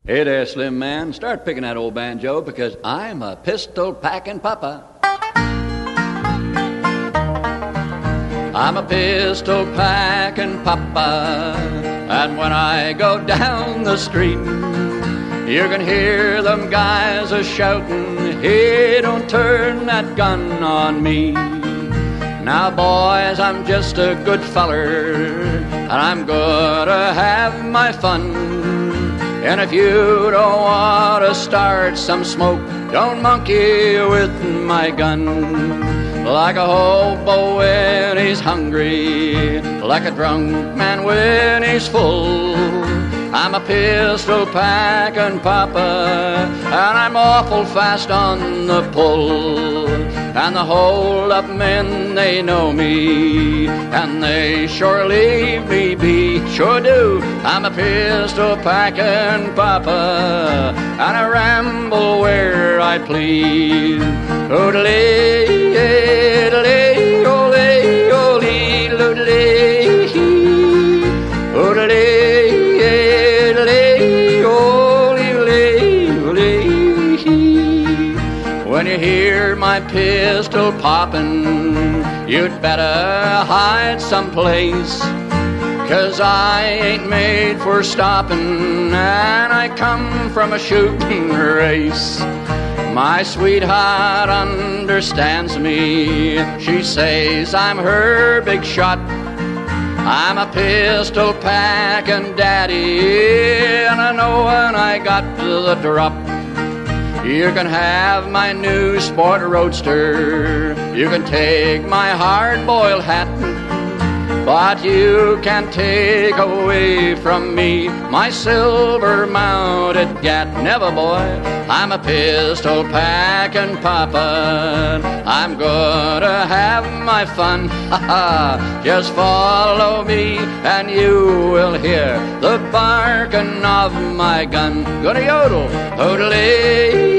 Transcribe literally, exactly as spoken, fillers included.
Hey there, Slim Man. Start picking that old banjo because I'm a pistol-packing papa. I'm a pistol-packing papa, and when I go down the street, you can hear them guys a shouting, hey, don't turn that gun on me. Now, boys, I'm just a good feller, and I'm gonna have my fun. And if you don't want to start some smoke, don't monkey with my gun. Like a hobo when he's hungry, like a drunk man when he's full, I'm a pistol-packing papa, and I'm awful fast on the pull. And the hold-up men, they know me, and they sure leave me be, sure do. I'm a pistol-packing papa, and I ramble where I please. Oodalay, oodalay, oodalay, oodalay, oodalay, oodalay, oodalay. When you hear my pistol poppin', you'd better hide someplace, 'cause I ain't made for stoppin', and I come from a shooting race. My sweetheart understands me. She says I'm her big shot. I'm a pistol-packing daddy, and I know when I got to the drop, you can have my new sport roadster, you can take my hard-boiled hat, but you can't take away from me my silver-mounted gat. Never, boy. I'm a pistol-packing papa, I'm gonna have my fun. Ha ha! Just follow me and you will hear the barking of my gun. Gonna yodel, oodalay.